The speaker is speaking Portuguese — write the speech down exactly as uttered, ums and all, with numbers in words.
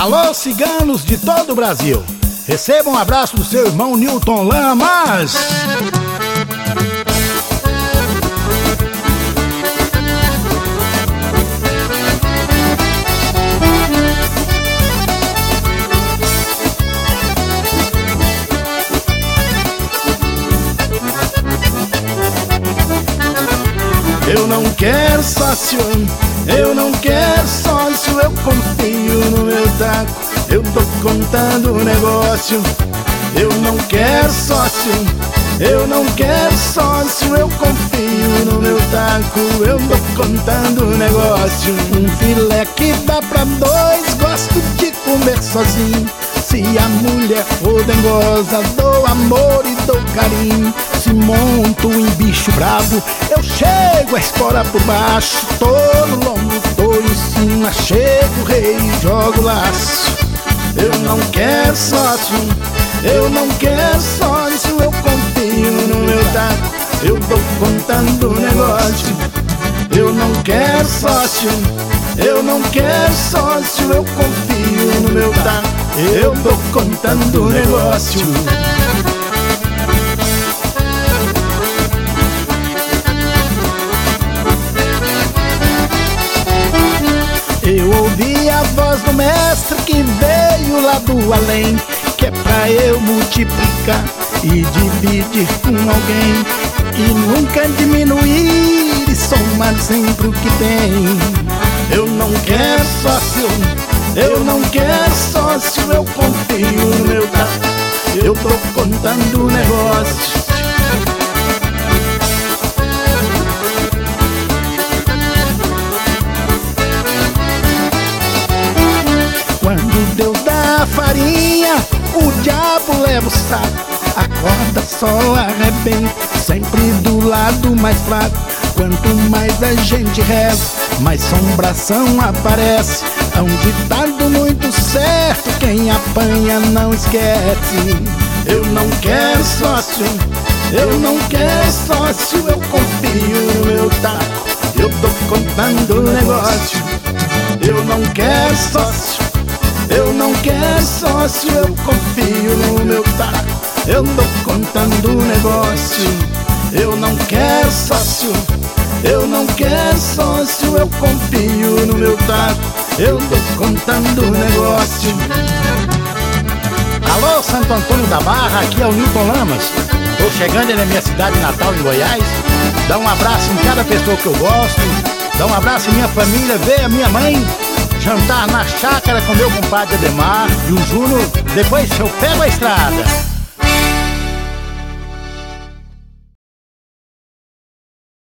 Alô, ciganos de todo o Brasil, recebam um abraço do seu irmão Newton Lamas. Eu não quero sócio, eu não quero sócio, eu confio no meu taco, eu tô contando o negócio. Eu não quero sócio, eu não quero sócio, eu confio no meu taco, eu tô contando o negócio. Um filé que dá pra dois, gosto de comer sozinho. Se a mulher for dengosa, dou amor e dou carinho. Se monto em bicho brabo, eu chego a espora por baixo. Tô no lombo, tô em cima, chego rei e jogo laço. Eu não quero sócio, eu não quero sócio, eu confio no meu taco, eu tô contando o negócio. Eu não quero sócio, eu não quero sócio, eu confio no meu taco, eu tô contando o negócio. Eu ouvi a voz do mestre que veio lá do além, que é pra eu multiplicar e dividir com alguém, e nunca diminuir e somar sempre o que tem. Eu não quero sócio, eu não quero sócio, eu confio no meu taco, eu tô contando o negócio. Quando Deus dá a farinha, o diabo leva o saco. A corda só arrebenta, sempre do lado mais fraco. Quanto mais a gente reza, mais sombração aparece. É um ditado muito certo, quem apanha não esquece. Eu não quero sócio, eu não quero sócio, eu confio no meu taco, eu tô contando o negócio. Eu não quero sócio, eu não quero sócio, eu confio no meu taco, eu tô contando o negócio. Eu não quero sócio, eu não quero sócio, eu confio no meu taco, eu tô contando o negócio. Alô, Santo Antônio da Barra, aqui é o Newton Lamas. Tô chegando aí na minha cidade natal, em Goiás. Dá um abraço em cada pessoa que eu gosto, dá um abraço em minha família, ver a minha mãe jantar na chácara com meu compadre Ademar e o Júnior, depois eu pego a estrada.